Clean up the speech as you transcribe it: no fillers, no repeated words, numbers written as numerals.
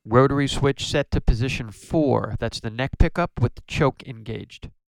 Rotary switch set to position 4. That's the neck pickup with the choke engaged.